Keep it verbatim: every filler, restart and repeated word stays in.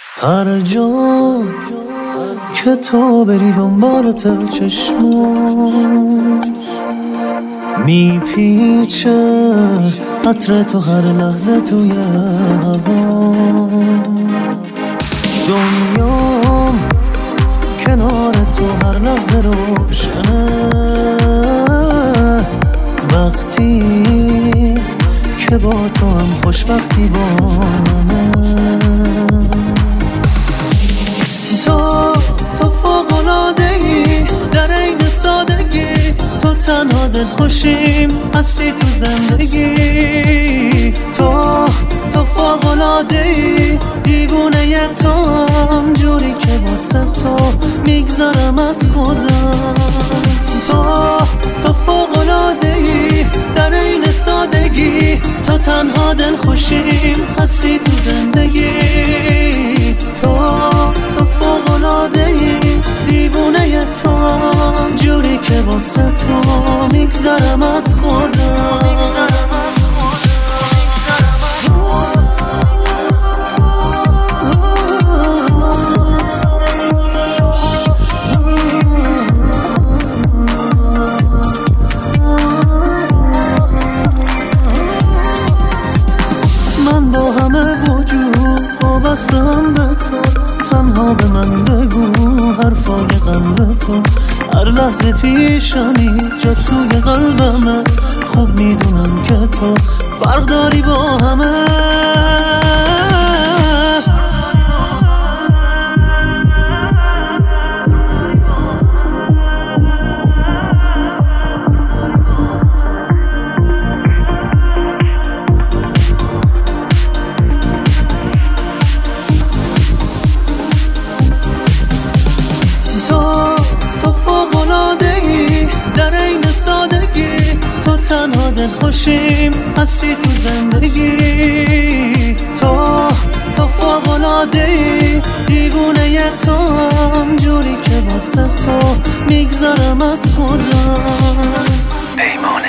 هر جا که تو بری دنبالت چشمون میپیچه عطر تو هر لحظه توی هوا. دنیام کنار تو هر لحظه روشنه وقتی که با تو هم خوشبختی با منه. تو تو فوق‌العاده‌ای در این سادگی، تو تنها دلخوشیم هستی تو زندگی. تو تو فوق‌العاده‌ای دیوونه ی توام جوری که واسه تو میگذرم از خودم. تو تو فوق‌العاده‌ای در این سادگی، تو تنها دلخوشیم هستی تو زندگی. تو تو فوق‌العاده‌ای دیوونه ی توام جوری که واسه تو میگذرم از خودم. من با همه وجود وابستم به تو، تنها به من بگو حرفای قلب تو. هر لحظه پیشمی جا توی قلبمه، خوب میدونم که تو فرق داری با همه. در این سادگی تو تنها دلخوشیم هستی تو زندگی. تو تو فوق‌العاده‌ای دیوونه ی توام جوری که واسه تو میگذرم از خودم. پیمانه